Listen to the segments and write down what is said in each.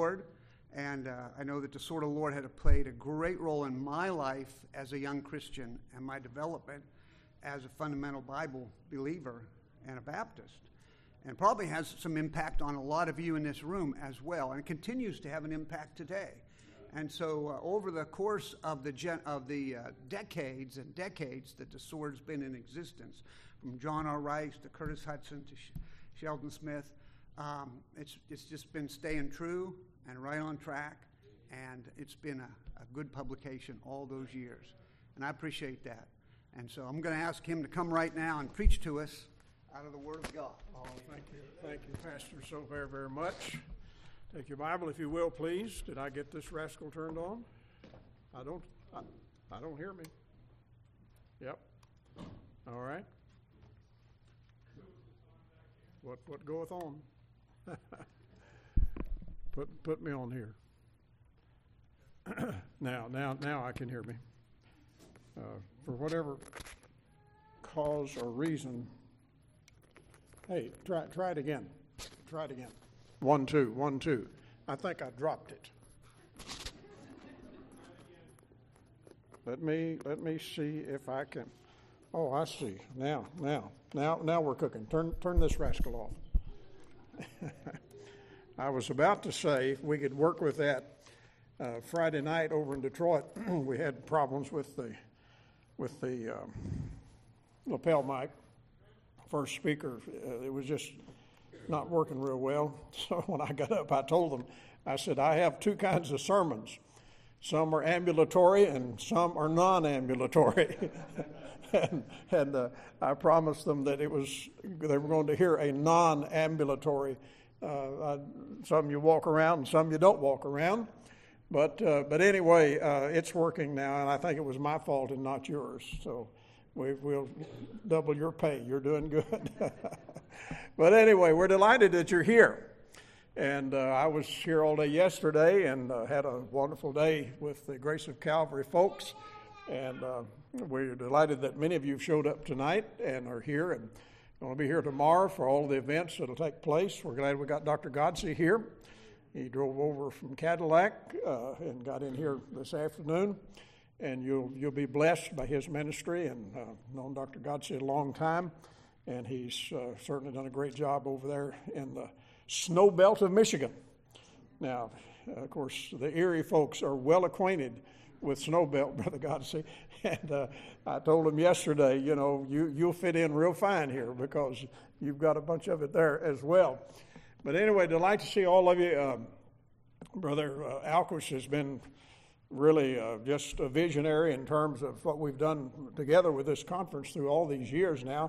Lord. And I know that the sword of the Lord had played a great role in my life as a young Christian and my development as a fundamental Bible believer and a Baptist. And probably has some impact on a lot of you in this room as well. And it continues to have an impact today. And so over the course of the decades and decades that the sword's been in existence, from John R. Rice to Curtis Hudson to Sheldon Smith, it's just been staying true and right on track, and it's been a good publication all those years. And I appreciate that. And so I'm going to ask him to come right now and preach to us out of the Word of God. Oh, thank you, Pastor, so very, very much. Take your Bible, if you will, please. Did I get this rascal turned on? I don't hear me. Yep. All right. What goeth on? Put me on here. Now I can hear me. For whatever cause or reason. Hey, try it again. Try it again. 1, 2, 1, 2. I think I dropped it. Let me see if I can. Oh, I see. Now we're cooking. Turn this rascal off. I was about to say if we could work with that. Friday night over in Detroit, we had problems with the lapel mic. First speaker, it was just not working real well. So when I got up, I told them, I said, I have two kinds of sermons. Some are ambulatory and some are non-ambulatory. and I promised them that they were going to hear a non-ambulatory. Some you walk around and some you don't walk around. But anyway, it's working now, and I think it was my fault and not yours. So we'll double your pay. You're doing good. But anyway, we're delighted that you're here. And I was here all day yesterday and had a wonderful day with the Grace of Calvary folks. And we're delighted that many of you showed up tonight and are here and going to be here tomorrow for all the events that will take place. We're glad we got Dr. Godsey here. He drove over from Cadillac and got in here this afternoon. And you'll be blessed by his ministry, and known Dr. Godsey a long time. And he's certainly done a great job over there in the snow belt of Michigan. Now, of course, the Erie folks are well acquainted with snow belt, Brother Godsey. And I told him yesterday, you'll fit in real fine here because you've got a bunch of it there as well. But anyway, delight to see all of you. Brother Alquist has been really just a visionary in terms of what we've done together with this conference through all these years now,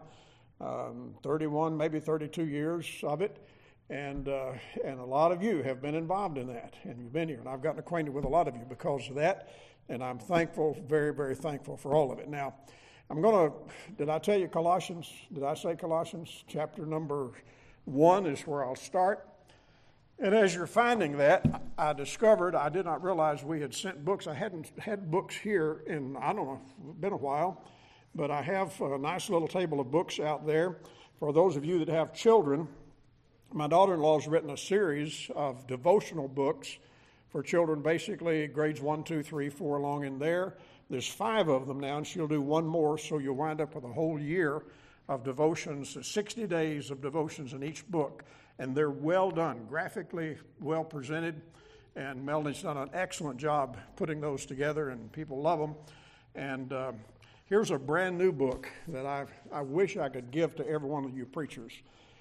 31, maybe 32 years of it. And a lot of you have been involved in that, and you've been here. And I've gotten acquainted with a lot of you because of that, and I'm thankful, very, very thankful for all of it. Now, did I tell you Colossians? Did I say Colossians? Chapter number 1 is where I'll start. And as you're finding that, I discovered, I did not realize we had sent books. I hadn't had books here in, I don't know, been a while, but I have a nice little table of books out there. For those of you that have children, my daughter-in-law has written a series of devotional books for children, basically grades 1, 2, 3, 4 along in there. There's 5 of them now, and she'll do one more, so you'll wind up with a whole year of devotions, 60 days of devotions in each book, and they're well done, graphically well presented, and Melanie's done an excellent job putting those together, and people love them. And here's a brand new book that I wish I could give to every one of you preachers.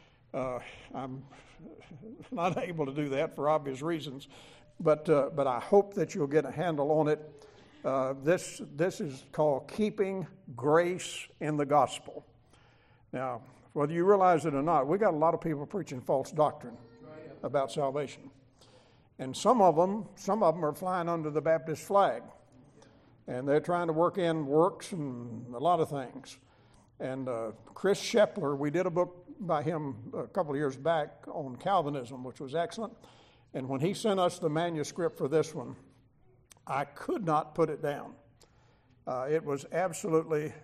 I'm not able to do that for obvious reasons, but I hope that you'll get a handle on it. This is called Keeping Grace in the Gospel. Now, whether you realize it or not, we got a lot of people preaching false doctrine about salvation. And some of them are flying under the Baptist flag. And they're trying to work in works and a lot of things. And Chris Shepler, we did a book by him a couple of years back on Calvinism, which was excellent. And when he sent us the manuscript for this one, I could not put it down. It was absolutely,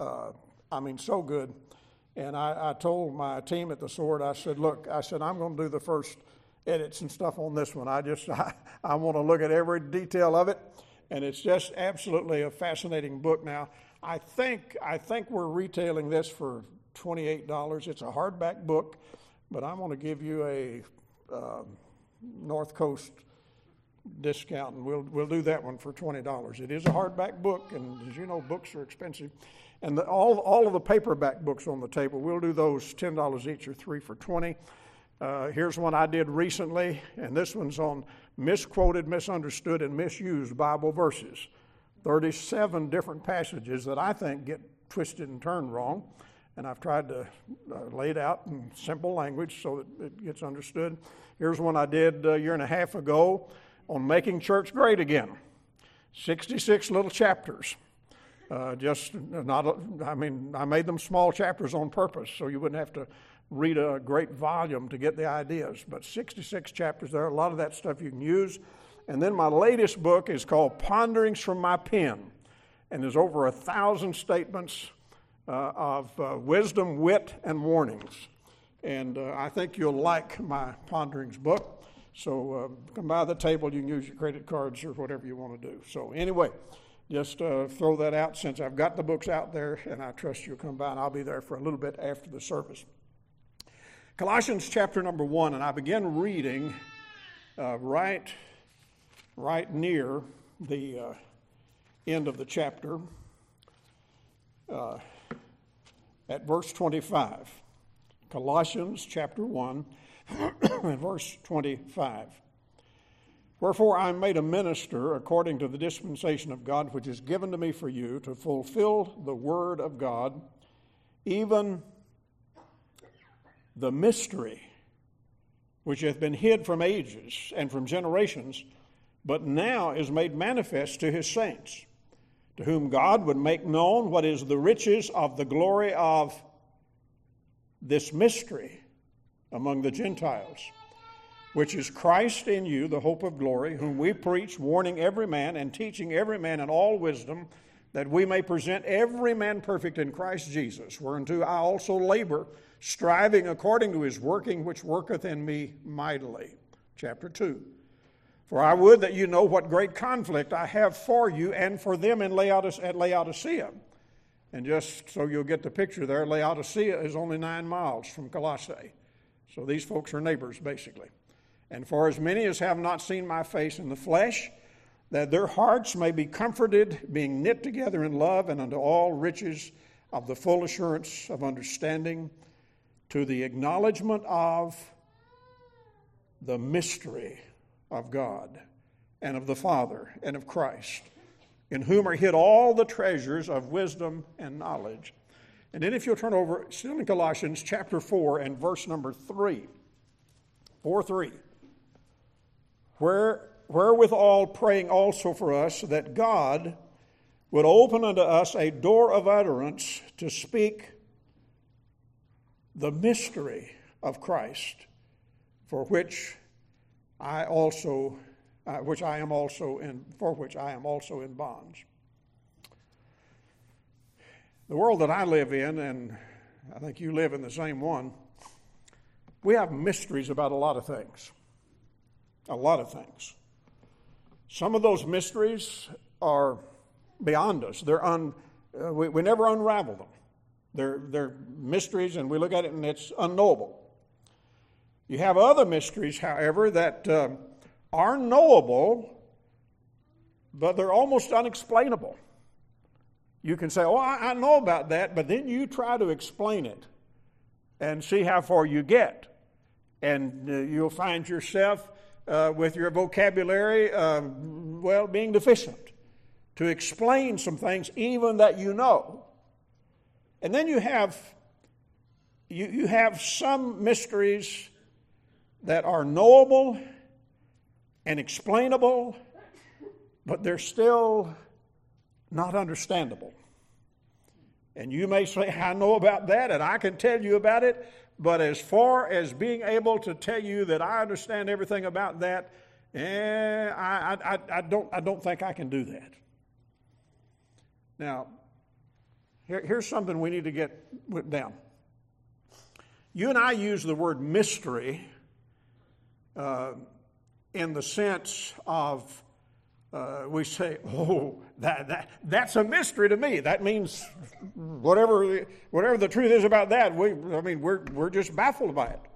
so good. And I told my team at the Sword, I said, I'm going to do the first edits and stuff on this one. I want to look at every detail of it, and it's just absolutely a fascinating book. Now, I think we're retailing this for $28. It's a hardback book, but I'm going to give you a North Coast discount, and we'll do that one for $20. It is a hardback book, and as you know, books are expensive. And all of the paperback books on the table, we'll do those $10 each or 3 for $20. Here's one I did recently, and this one's on misquoted, misunderstood, and misused Bible verses. 37 different passages that I think get twisted and turned wrong, and I've tried to lay it out in simple language so that it gets understood. Here's one I did a year and a half ago on making church great again. 66 little chapters. I made them small chapters on purpose so you wouldn't have to read a great volume to get the ideas. But 66 chapters there, a lot of that stuff you can use. And then my latest book is called Ponderings from My Pen, and there's over 1,000 statements of wisdom, wit, and warnings. And I think you'll like my Ponderings book. So come by the table. You can use your credit cards or whatever you want to do. So anyway, just throw that out since I've got the books out there, and I trust you'll come by, and I'll be there for a little bit after the service. Colossians chapter number 1, and I begin reading right near the end of the chapter at verse 25. Colossians chapter 1 and verse 25. Wherefore I am made a minister according to the dispensation of God, which is given to me for you, to fulfill the word of God, even the mystery which hath been hid from ages and from generations, but now is made manifest to his saints, to whom God would make known what is the riches of the glory of this mystery among the Gentiles, which is Christ in you, the hope of glory, whom we preach, warning every man and teaching every man in all wisdom, that we may present every man perfect in Christ Jesus, whereunto I also labor, striving according to his working, which worketh in me mightily. Chapter 2. For I would that you know what great conflict I have for you and for them at Laodicea. And just so you'll get the picture there, Laodicea is only 9 miles from Colossae. So these folks are neighbors, basically. And for as many as have not seen my face in the flesh, that their hearts may be comforted, being knit together in love, and unto all riches of the full assurance of understanding, to the acknowledgement of the mystery of God, and of the Father, and of Christ, in whom are hid all the treasures of wisdom and knowledge. And then if you'll turn over, still in Colossians chapter 4 and verse number 3. 4:3. Wherewithal praying also for us, that God would open unto us a door of utterance to speak the mystery of Christ, for which I am also in bonds. The world that I live in, and I think you live in the same one, we have mysteries about a lot of things. A lot of things. Some of those mysteries are beyond us. We never unravel them. They're mysteries, and we look at it, and it's unknowable. You have other mysteries, however, that are knowable, but they're almost unexplainable. You can say, oh, I know about that, but then you try to explain it and see how far you get. And you'll find yourself with your vocabulary, being deficient to explain some things even that you know. And then you have some mysteries that are knowable and explainable, but they're still not understandable. And you may say, I know about that, and I can tell you about it, but as far as being able to tell you that I understand everything about that, I don't think I can do that. Now, here's something we need to get down. You and I use the word mystery in the sense of we say, oh, that's a mystery to me. That means whatever the truth is about that, we're just baffled by it.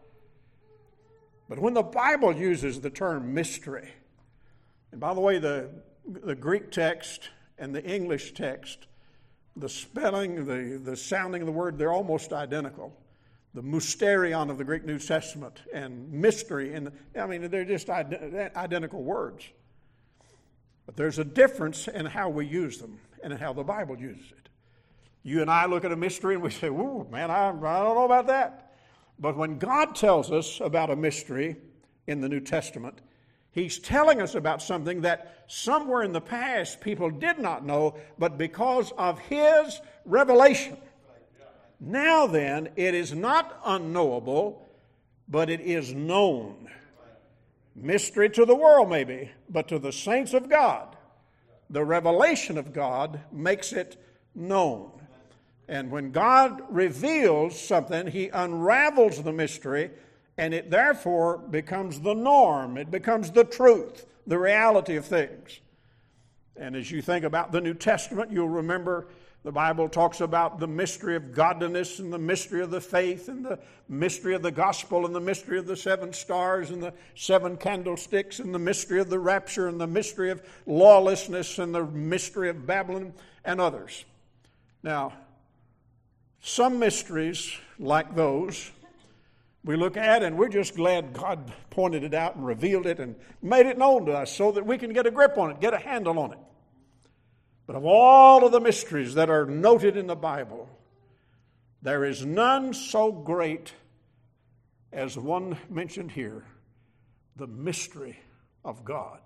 But when the Bible uses the term mystery, and by the way, the Greek text and the English text, the spelling, the sounding of the word, they're almost identical. The mysterion of the Greek New Testament and mystery, they're just identical words. But there's a difference in how we use them and in how the Bible uses it. You and I look at a mystery and we say, "Ooh, man, I don't know about that." But when God tells us about a mystery in the New Testament, He's telling us about something that somewhere in the past people did not know, but because of His revelation, now then, it is not unknowable, but it is known. Mystery to the world, maybe, but to the saints of God, the revelation of God makes it known. And when God reveals something, He unravels the mystery, and it therefore becomes the norm. It becomes the truth, the reality of things. And as you think about the New Testament, you'll remember the Bible talks about the mystery of godliness and the mystery of the faith and the mystery of the gospel and the mystery of the 7 stars and the 7 candlesticks and the mystery of the rapture and the mystery of lawlessness and the mystery of Babylon and others. Now, some mysteries like those we look at and we're just glad God pointed it out and revealed it and made it known to us so that we can get a grip on it, get a handle on it. But of all of the mysteries that are noted in the Bible, there is none so great as one mentioned here, the mystery of God.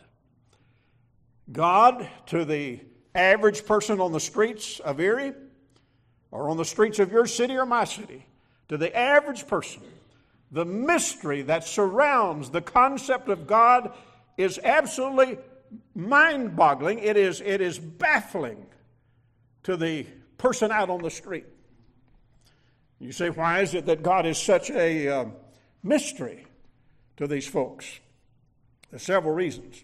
God, to the average person on the streets of Erie, or on the streets of your city or my city, to the average person, the mystery that surrounds the concept of God is absolutely mind-boggling. It is baffling to the person out on the street. You say, why is it that God is such a mystery to these folks? There's several reasons.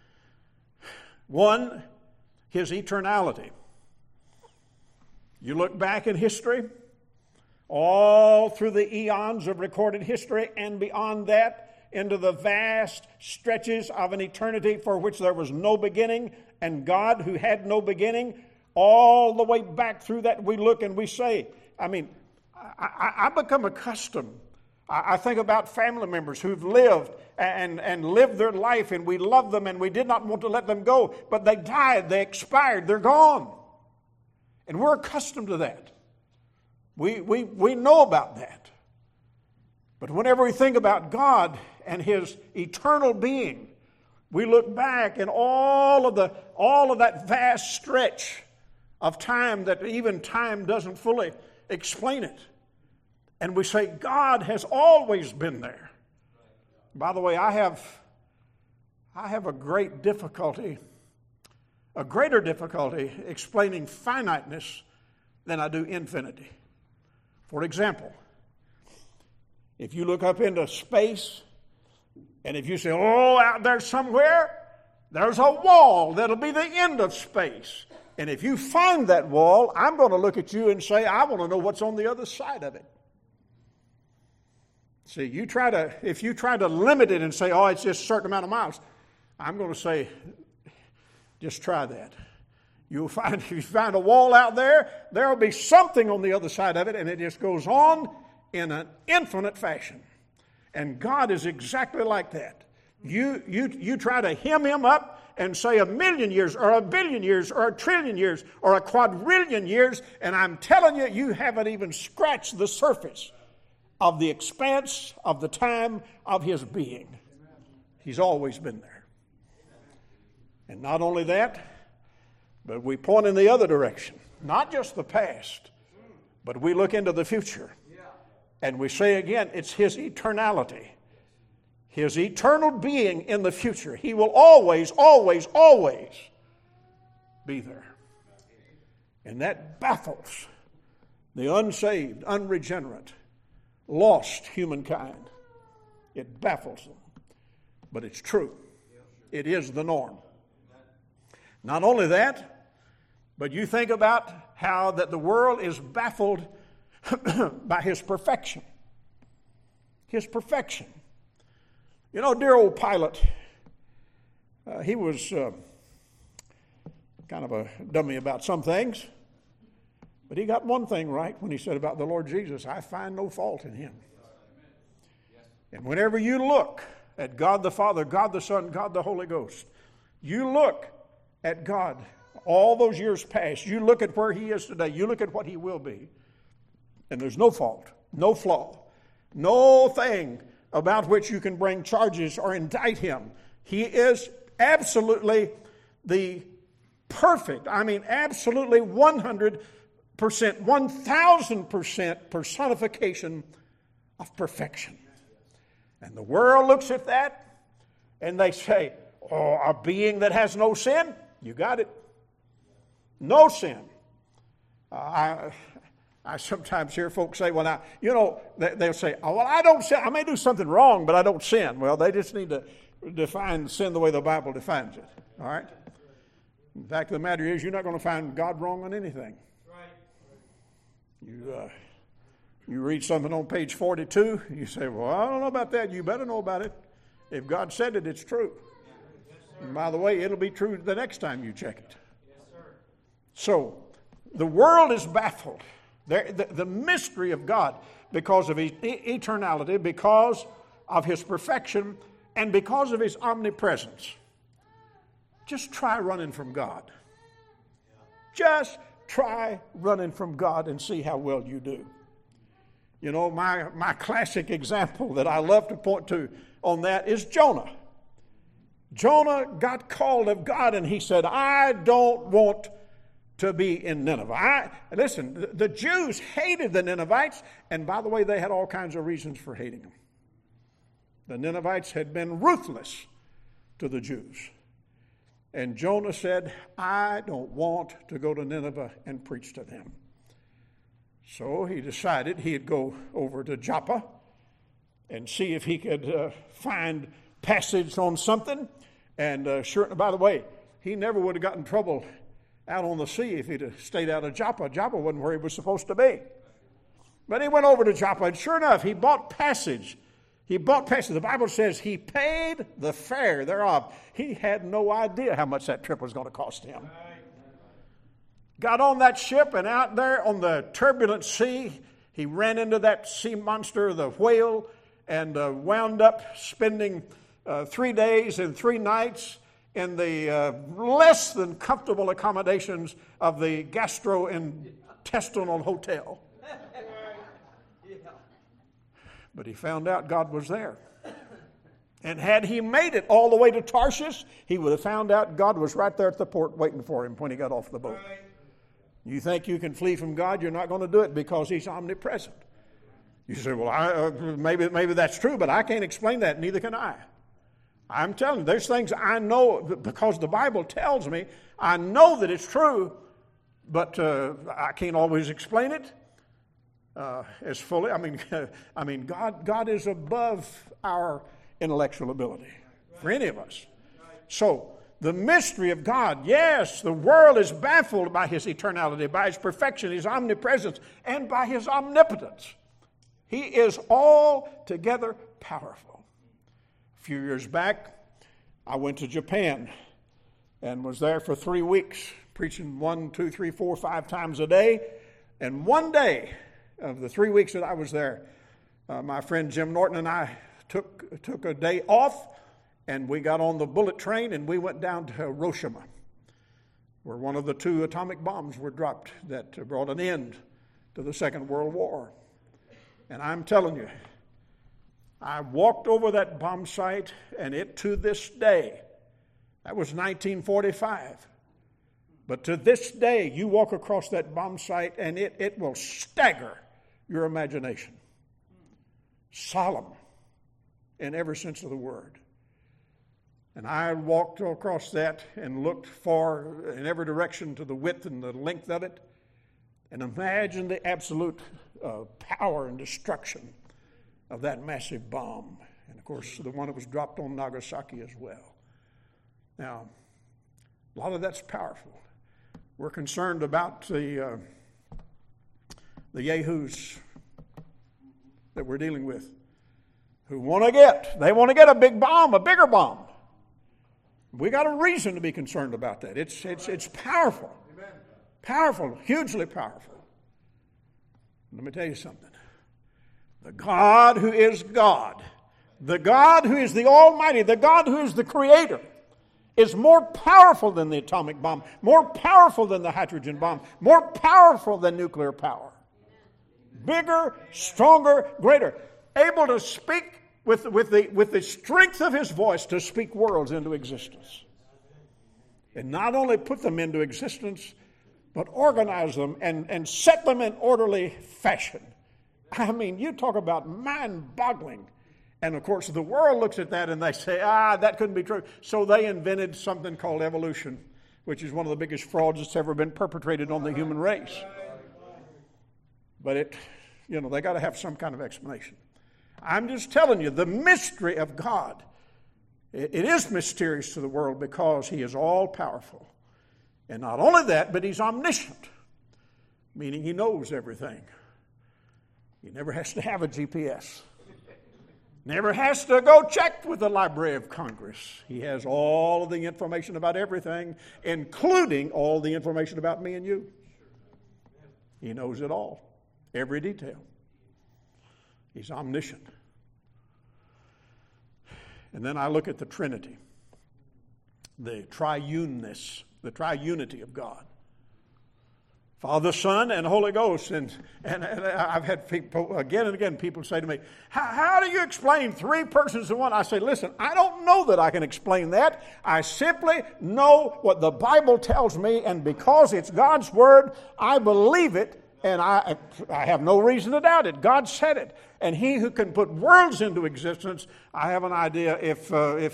One, His eternality. You look back in history, all through the eons of recorded history and beyond that, into the vast stretches of an eternity for which there was no beginning, and God who had no beginning, all the way back through that we look and we say, I become accustomed. I think about family members who've lived and lived their life, and we love them and we did not want to let them go, but they died, they expired, they're gone. And we're accustomed to that. We know about that. But whenever we think about God and His eternal being, we look back and all of that vast stretch of time that even time doesn't fully explain it. And we say, God has always been there. By the way, I have a greater difficulty explaining finiteness than I do infinity. For example, if you look up into space, and if you say, oh, out there somewhere, there's a wall that'll be the end of space. And if you find that wall, I'm going to look at you and say, I want to know what's on the other side of it. See, if you try to limit it and say, oh, it's just a certain amount of miles, I'm going to say, just try that. If you find a wall out there, there'll be something on the other side of it, and it just goes on in an infinite fashion. And God is exactly like that. You try to hem Him up and say 1,000,000 years or 1,000,000,000 years or 1,000,000,000,000 years or 250,000,000,000 years, and I'm telling you, you haven't even scratched the surface of the expanse of the time of His being. He's always been there. And not only that, but we point in the other direction. Not just the past, but we look into the future. And we say again, it's His eternality. His eternal being in the future. He will always, always, always be there. And that baffles the unsaved, unregenerate, lost humankind. It baffles them. but it's true. It is the norm. Not only that, but you think about how that the world is baffled by his perfection. His perfection. You know, dear old Pilate, he was kind of a dummy about some things, but he got one thing right when he said about the Lord Jesus, I find no fault in him. And whenever you look at God the Father, God the Son, God the Holy Ghost, you look at God all those years past, you look at where he is today, you look at what he will be, and there's no fault, no flaw, no thing about which you can bring charges or indict him. He is absolutely the perfect, absolutely 100%, 1,000% personification of perfection. And the world looks at that and they say, oh, a being that has no sin? You got it. No sin. I sometimes hear folks say, well, now, they'll say, oh, well, I don't sin. I may do something wrong, but I don't sin. Well, they just need to define sin the way the Bible defines it. All right? The fact of the matter is, you're not going to find God wrong on anything. You read something on page 42, you say, well, I don't know about that. You better know about it. If God said it, it's true. And by the way, it'll be true the next time you check it. So, the world is baffled. The mystery of God, because of his eternality, because of his perfection, and because of his omnipresence. Just try running from God. Just try running from God and see how well you do. You know, my classic example that I love to point to on that is Jonah. Jonah got called of God and he said, I don't want to be in Nineveh. Listen, the Jews hated the Ninevites, and by the way, they had all kinds of reasons for hating them. The Ninevites had been ruthless to the Jews. And Jonah said, I don't want to go to Nineveh and preach to them. So he decided he'd go over to Joppa and see if he could find passage on something. And sure, by the way, he never would have gotten in trouble out on the sea if he'd have stayed out of Joppa. Joppa wasn't where he was supposed to be. But he went over to Joppa, and sure enough, he bought passage. The Bible says he paid the fare thereof. He had no idea how much that trip was going to cost him. Got on that ship, and out there on the turbulent sea, he ran into that sea monster, the whale, and wound up spending 3 days and 3 nights in the less than comfortable accommodations of the gastrointestinal hotel. But he found out God was there. And had he made it all the way to Tarshish, he would have found out God was right there at the port waiting for him when he got off the boat. You think you can flee from God? You're not going to do it because he's omnipresent. You say, well, maybe that's true, but I can't explain that. Neither can I. I'm telling you, there's things I know because the Bible tells me. I know that it's true, but I can't always explain it as fully. God is above our intellectual ability for any of us. So, the mystery of God, yes, the world is baffled by his eternality, by his perfection, his omnipresence, and by his omnipotence. He is altogether powerful. A few years back, I went to Japan and was there for 3 weeks, preaching 1, 2, 3, 4, 5 times a day. And one day of the 3 weeks that I was there, my friend Jim Norton and I took a day off, and we got on the bullet train and we went down to Hiroshima, where one of the 2 atomic bombs were dropped that brought an end to the Second World War. And I'm telling you, I walked over that bomb site, and it to this day, that was 1945, but to this day, you walk across that bomb site, and it will stagger your imagination. Solemn in every sense of the word. And I walked across that and looked far in every direction to the width and the length of it, and imagined the absolute power and destruction of that massive bomb. And, of course, the one that was dropped on Nagasaki as well. Now, a lot of that's powerful. We're concerned about the yahoos that we're dealing with who they want to get a big bomb, a bigger bomb. We got a reason to be concerned about that. It's powerful. Amen. Powerful, hugely powerful. Let me tell you something. The God who is God, the God who is the Almighty, the God who is the Creator, is more powerful than the atomic bomb, more powerful than the hydrogen bomb, more powerful than nuclear power. Bigger, stronger, greater. Able to speak with the strength of His voice to speak worlds into existence. And not only put them into existence, but organize them and set them in orderly fashion. I mean, you talk about mind-boggling. And, of course, the world looks at that and they say, that couldn't be true. So they invented something called evolution, which is one of the biggest frauds that's ever been perpetrated on the human race. But they got to have some kind of explanation. I'm just telling you, the mystery of God, it is mysterious to the world because He is all-powerful. And not only that, but He's omniscient, meaning He knows everything. He never has to have a GPS. Never has to go check with the Library of Congress. He has all of the information about everything, including all the information about me and you. He knows it all, every detail. He's omniscient. And then I look at the Trinity, the triuneness, the triunity of God. Father, Son, and Holy Ghost. And I've had people, again and again, people say to me, how do you explain three persons in one? I say, listen, I don't know that I can explain that. I simply know what the Bible tells me, and because it's God's Word, I believe it. And I have no reason to doubt it. God said it. And He who can put worlds into existence, I have an idea if the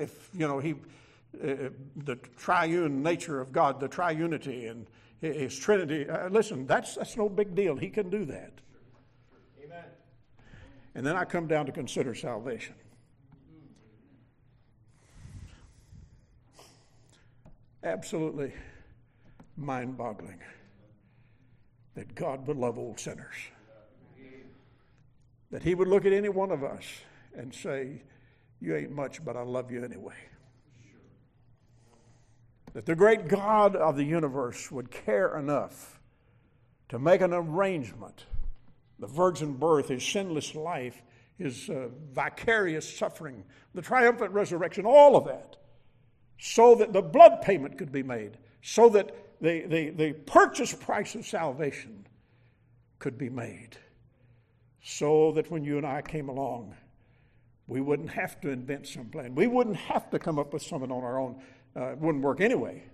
triune nature of God, the triunity and His Trinity, listen, that's no big deal. He can do that. Amen. And then I come down to consider salvation. Absolutely mind-boggling that God would love old sinners. That He would look at any one of us and say, you ain't much, but I love you anyway. That the great God of the universe would care enough to make an arrangement, the virgin birth, His sinless life, His vicarious suffering, the triumphant resurrection, all of that, so that the blood payment could be made, so that the purchase price of salvation could be made, so that when you and I came along, we wouldn't have to invent some plan. We wouldn't have to come up with something on our own. It wouldn't work anyway.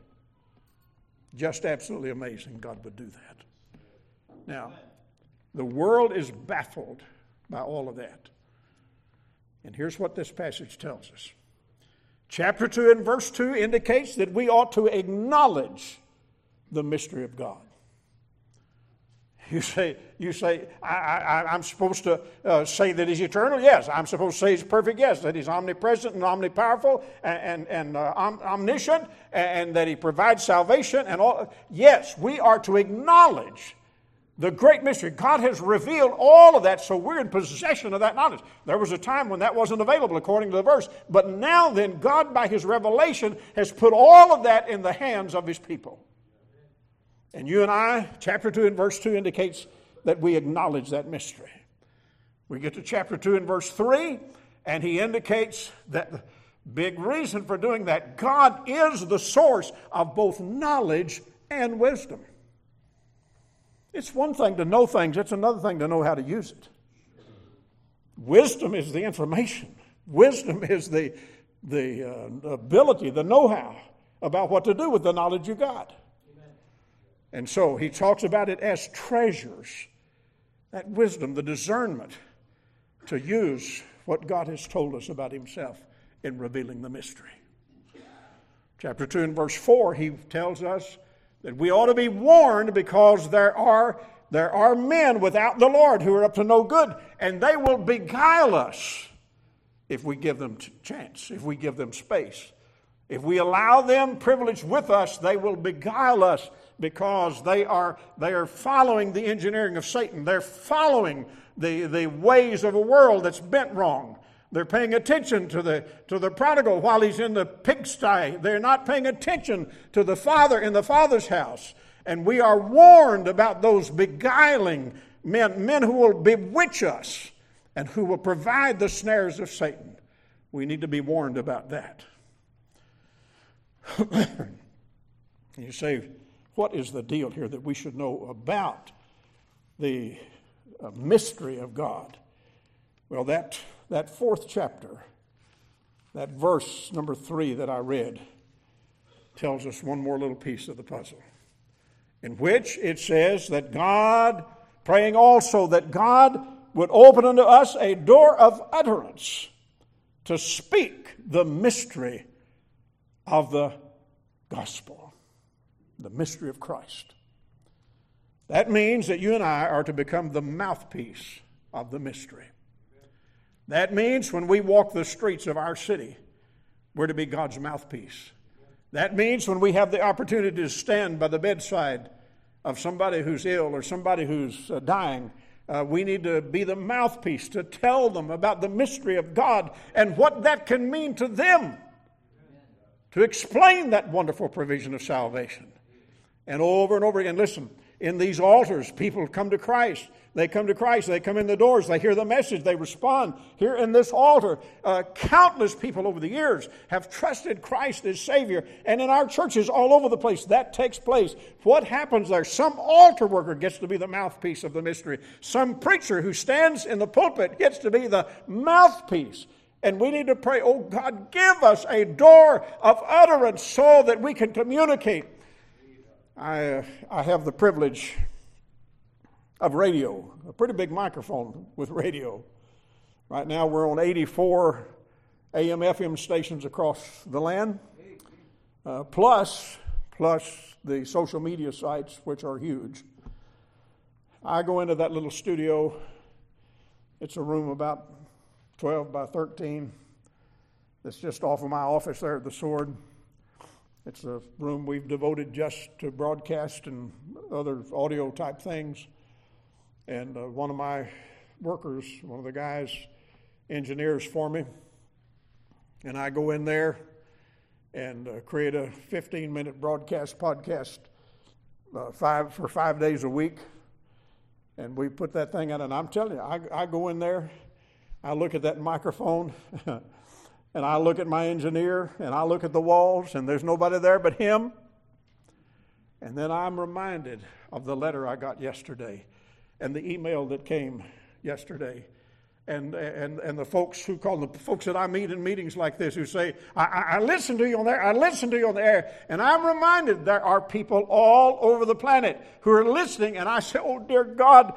Just absolutely amazing God would do that. Now, the world is baffled by all of that. And here's what this passage tells us. Chapter 2 and verse 2 indicates that we ought to acknowledge the mystery of God. You say, I'm supposed to say that He's eternal? Yes. I'm supposed to say He's perfect? Yes. That He's omnipresent and omnipowerful and omniscient, and that He provides salvation and all. Yes, we are to acknowledge the great mystery. God has revealed all of that, so we're in possession of that knowledge. There was a time when that wasn't available according to the verse, but now then God by His revelation has put all of that in the hands of His people. And you and I, chapter 2 and verse 2 indicates that we acknowledge that mystery. We get to chapter 2 and verse 3, and he indicates that the big reason for doing that, God is the source of both knowledge and wisdom. It's one thing to know things, it's another thing to know how to use it. Wisdom is the information. Wisdom is the ability, the know-how about what to do with the knowledge you got. And so he talks about it as treasures, that wisdom, the discernment to use what God has told us about Himself in revealing the mystery. Chapter 2 and verse 4, he tells us that we ought to be warned because there are men without the Lord who are up to no good, and they will beguile us if we give them chance, if we give them space. If we allow them privilege with us, they will beguile us because they are following the engineering of Satan. They're following the ways of a world that's bent wrong. They're paying attention to the prodigal while he's in the pigsty. They're not paying attention to the father in the father's house. And we are warned about those beguiling men who will bewitch us and who will provide the snares of Satan. We need to be warned about that. You say, what is the deal here that we should know about the mystery of God? Well, that fourth chapter, that verse number 3 that I read, tells us one more little piece of the puzzle, in which it says that God, praying also that God would open unto us a door of utterance to speak the mystery of the gospel, the mystery of Christ. That means that you and I are to become the mouthpiece of the mystery. That means when we walk the streets of our city, we're to be God's mouthpiece. That means when we have the opportunity to stand by the bedside of somebody who's ill or somebody who's dying, we need to be the mouthpiece to tell them about the mystery of God and what that can mean to them, to explain that wonderful provision of salvation. And over again, listen, in these altars, people come to Christ. They come to Christ. They come in the doors. They hear the message. They respond. Here in this altar, countless people over the years have trusted Christ as Savior. And in our churches all over the place, that takes place. What happens there? Some altar worker gets to be the mouthpiece of the mystery. Some preacher who stands in the pulpit gets to be the mouthpiece. And we need to pray, oh God, give us a door of utterance so that we can communicate. I have the privilege of radio, a pretty big microphone with radio. Right now we're on 84 AM, FM stations across the land, plus the social media sites, which are huge. I go into that little studio. It's a room about 12 by 13. It's just off of my office there at the Sword. It's a room we've devoted just to broadcast and other audio type things. And one of my workers, one of the guys, engineers for me. And I go in there and create a 15-minute broadcast podcast for 5 days a week. And we put that thing out. And I'm telling you, I go in there, I look at that microphone, and I look at my engineer, and I look at the walls, and there's nobody there but him. And then I'm reminded of the letter I got yesterday and the email that came yesterday. And the folks who call the folks that I meet in meetings like this who say, I listen to you on there, I listen to you on the air. And I'm reminded there are people all over the planet who are listening, and I say, oh, dear God,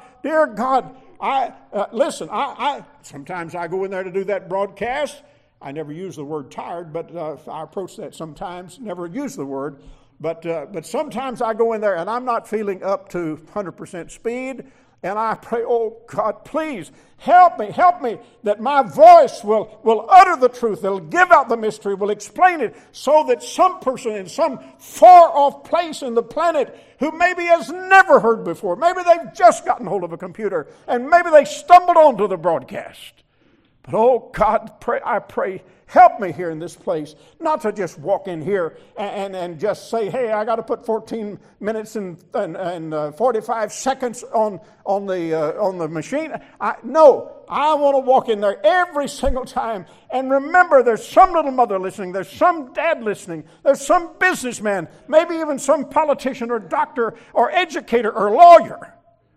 listen, sometimes I go in there to do that broadcast. I never use the word tired, but I approach that sometimes, never use the word. But sometimes I go in there and I'm not feeling up to 100% speed. And I pray, oh God, please help me that my voice will utter the truth. It'll give out the mystery, will explain it so that some person in some far off place in the planet who maybe has never heard before, maybe they've just gotten hold of a computer and maybe they stumbled onto the broadcast. But oh God, I pray, help me here in this place, not to just walk in here and just say, hey, I got to put 14 minutes and 45 seconds on the machine. No, I want to walk in there every single time and remember there's some little mother listening, there's some dad listening, there's some businessman, maybe even some politician or doctor or educator or lawyer.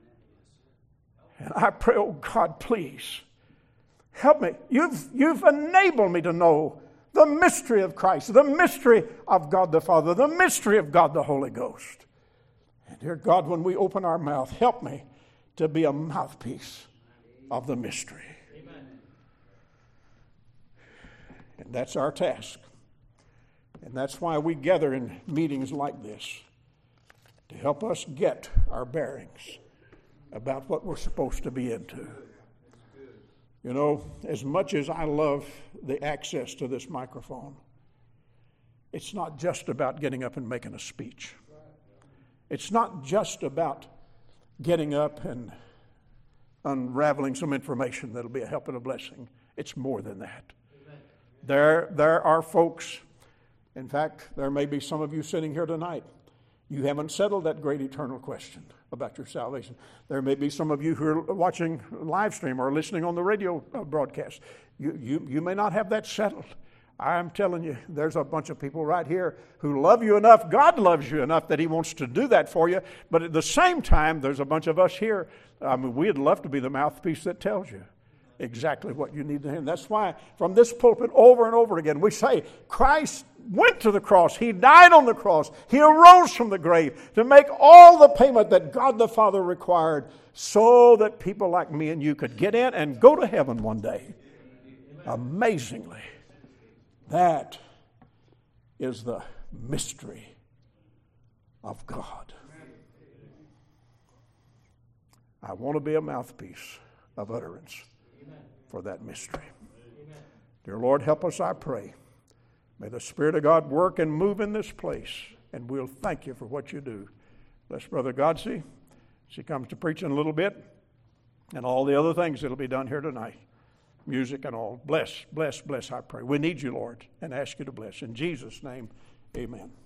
And I pray, oh God, please, help me. You've enabled me to know the mystery of Christ, the mystery of God the Father, the mystery of God the Holy Ghost. And dear God, when we open our mouth, help me to be a mouthpiece of the mystery. Amen. And that's our task. And that's why we gather in meetings like this, to help us get our bearings about what we're supposed to be into. You know, as much as I love the access to this microphone, it's not just about getting up and making a speech. It's not just about getting up and unraveling some information that'll be a help and a blessing. It's more than that. There are folks, in fact, there may be some of you sitting here tonight. You haven't settled that great eternal question about your salvation. There may be some of you who are watching live stream or listening on the radio broadcast. You may not have that settled. I'm telling you, there's a bunch of people right here who love you enough. God loves you enough that He wants to do that for you. But at the same time, there's a bunch of us here. I mean, we'd love to be the mouthpiece that tells you exactly what you need to hear. And that's why from this pulpit over and over again, we say Christ went to the cross. He died on the cross. He arose from the grave to make all the payment that God the Father required so that people like me and you could get in and go to heaven one day. Amazingly. That is the mystery of God. I want to be a mouthpiece of utterance for that mystery. Dear Lord, help us, I pray. May the Spirit of God work and move in this place, and we'll thank you for what you do. Bless Brother Godsey. She comes to preach in a little bit, and all the other things that will be done here tonight. Music and all. Bless, bless, bless, I pray. We need you, Lord, and ask you to bless. In Jesus' name, amen.